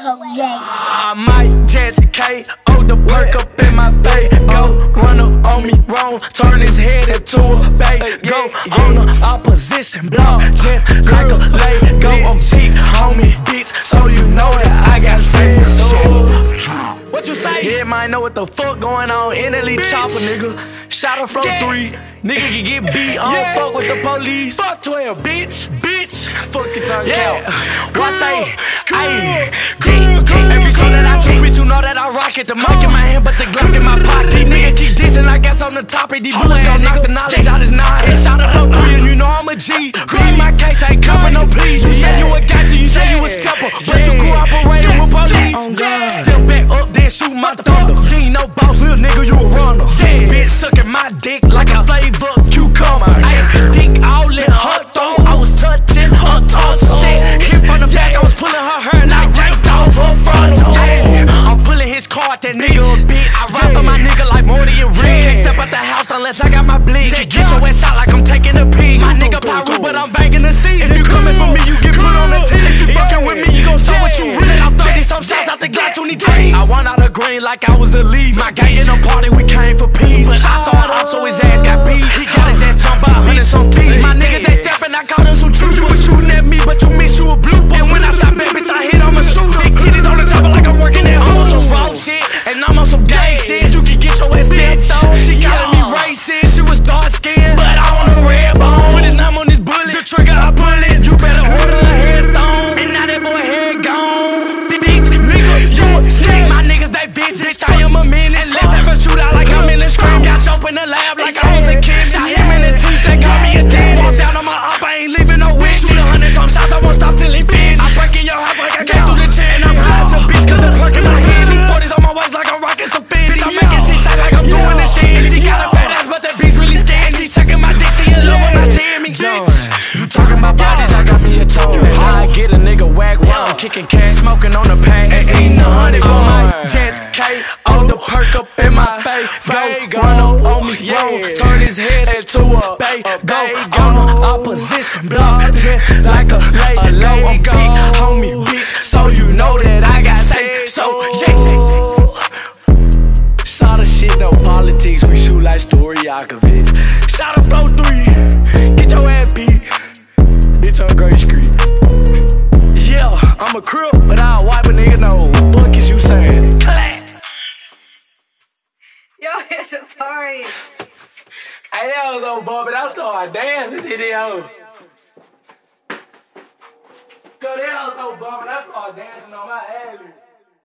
Jose. I might just KO the perk up in my bay. Go run up on me wrong, turn his head into a bay. Go on the opposition block, just like a Lego. I'm big, homie, bitch, so you know that I got sense. What you say? Yeah, might know what the fuck going on. In elite chopper, nigga. Shot her from 3. Nigga can get beat. I don't fuck with the police. Fuck 12, bitch. Fuck your tongue out. What say? Ayy. Every song that I take, bitch, you know that I rock it. The mic in my hand, but the Glock in my pocket. These niggas keep dissing, I guess on the top of these bullets gon' knock the knowledge out his nine. Shot her from 3 and you know I'm a G. Beat my case, I ain't coming no please. You said you a gangster, you said you a stepper, but you cooperated with police. Still back up, then shoot my thunder. You ain't no boss, little nigga, you a runner. This bitch sucking my dick like a flavor cucumber. I dick all in her throat, I was touching her toes. Hit from the back, I was pulling her hair like yanked off her front. I'm pulling his car at that nigga, bitch. I ride for my nigga like Morty and Rick. Can't step out the house unless I got my bleed. Get your ass shot like I'm taking a pee. My nigga Pyro, but I'm banging the seat. If you coming for me, you get put on the team. If you fucking with me, you gon' show what you really. I'm 30 some shots out the Glock 23. I want out the green like I was a lead. My gang in the party, we came for peace. But I saw it up, so his ass got beat. He got his ass jumped by 100 some feet. My nigga, they steppin', I caught him some truth. You was shooting at me, but you missed, you a blooper. And when I shot back, bitch, I hit, I'm a shooter. Big titties on the chopper like I'm working at home. I'm on some raw shit, and I'm on some gang shit. You can get your ass stepped on. She calling me racist, she was dark skinned, but I want a red bone. Put his name on this bullet, the trigger I pull it. You better order a headstone, and now that boy head gone. Bitch, nigga, you a stick. My niggas, they vicious, I am a menace. Let's have a shootout like I'm in the screen. Got choked in the lab like I was a kid. Shot him in the teeth, they call me a dad. Walk out on my op, I ain't leaving no wish. Shoot 100 some shots, I won't stop till it finished. I break in your house like I came through the chain. I'm high as a bitch, cause the perk in my head. 240s on my waist like I'm rocking some fit. Bitch, I'm making shit shot like I'm doing the shit. She got a fat ass, but that bitch really scared. She sucking my dick, she in love with my Jimmy bitch. You talking about bodies, I got me a toe. I get a nigga whack while I'm kicking cash, smoking on the pain, and eating 100 on my jets. KO the perk up in my face. Go run up on me wrong, turn his head into a bay. Go on the opposition block, just like a Lego. I'm big, homie, bitch, so you know that I got say so. Shot a shit, no politics, we shoot like Stojakovic. Shot a flow 3, get your ass beat. Bitch on Great Street. Yeah, I'm a crip, but I'll wipe a nigga nose. Fuck is you saying? Clap. Yo, it's a story. Hey, that was old Bobby. I started dancing to this hoe. Go there, old Bobby. I started dancing on my alley.